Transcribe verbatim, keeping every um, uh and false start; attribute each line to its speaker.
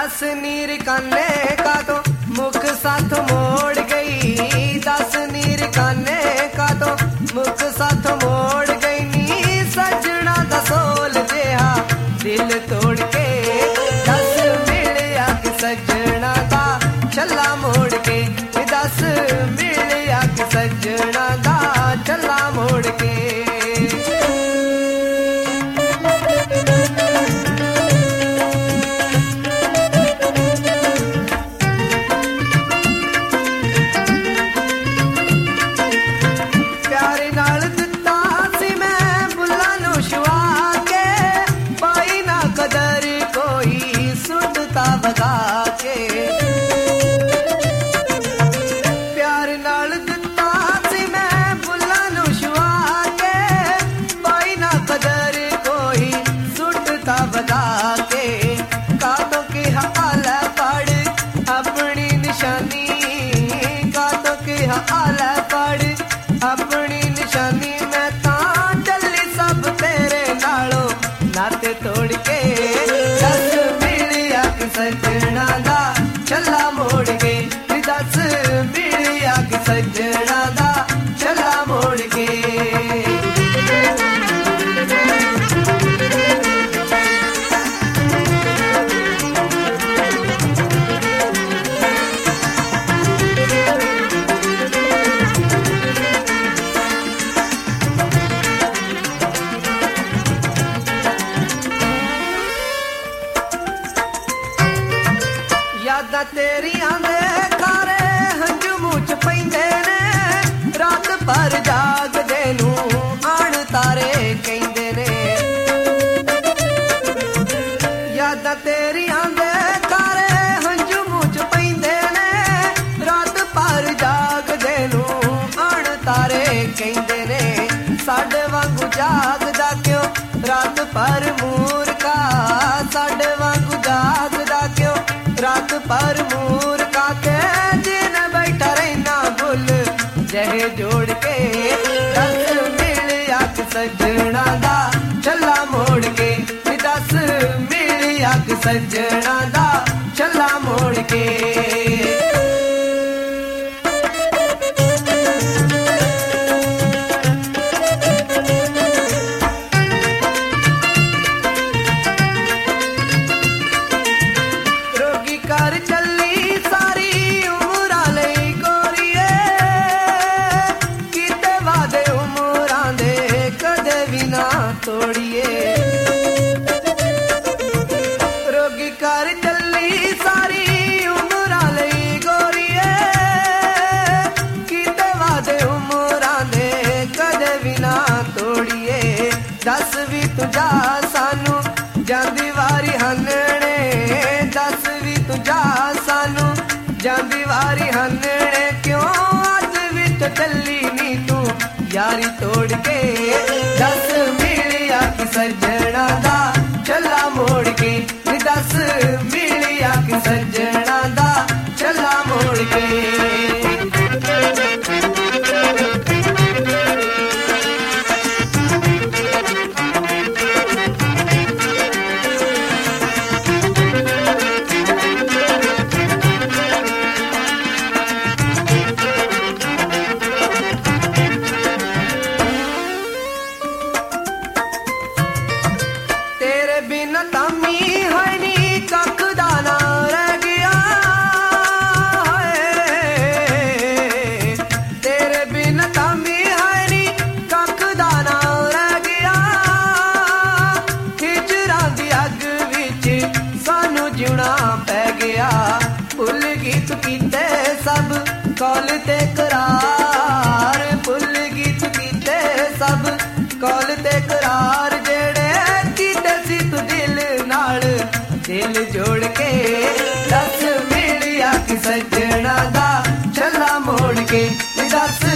Speaker 1: दस नीर काने का तो मुख साथ मोड़ गई, दस नीर काने का तो मुख साथ मोड़ गई नी सजना दा सोल जेहा दिल तोड़ के। दस मिलिया कि सजना दा छला मोड़ के, दस मिलिया कि सजना दा छला मोड़ के। प्यार नाल दिता सी मैं बुला नू छुआ के, पाई ना कदर कोई सुटता बता के। कातों के हाल पढ़ अपनी निशानी, कातों के हाल पढ़ अपनी निशानी। मैं ता चली सब तेरे नालों नाते तोड़ के। दस मिलिया कि सजना दा छला मोड़ के, दस मिलिया कि सजना दा छला मोड़ के। यादां तेरियां दे कारे हंझू मूंह च पैंदे ने, रात भर जागदे नू आण तारे कहंदे ने। यादां तेरियां दे कारे हंझू मूंह च पैंदे ने, रात भर जागदे नू आण तारे कहंदे ने। साडे वांगू जागदा क्यों रात भर मूर्खा, साडे वांगू जागदा क्यों रात पर मूर का के। दिन बैठा रहना गुल जहे जोड़ के। दस मिलिया कि सजना दा छला मोड़ के, दस मिलिया कि सजना दा छला मोड़ के। कर चली सारी उमरा लई गोरीए, किते वादे उमरां दे कदे भी ना तोड़िए। रोगी कर चली सारी उमरा लई गोरीए, किते वादे उमरां दे कदे भी ना तोड़िए। दस भी तुझा सानू जांदी वारी हनने, दस तुझा सानू जांदी वारी हनने। क्यों अज विच चली नी तू यारी तोड़ के। दस मिलिया कि सजना दा छला मोड़ के, दस मिलिया कि सजना दा छला मोड़ के। बिन तामी है नी कख दा ना रह गया है, तेरे बिन तामी है नी कख दा ना रह गया। हिजरां दी अग विच सानू जिउणा पै गया। भुल गीत कीते सब कौल ते करार, भुल गीत कीते सब कौल ते करार। जेड़े दिल नाल दिल जोड़ के। दस मिलिया कि सजना दा छला मोड़ के, दस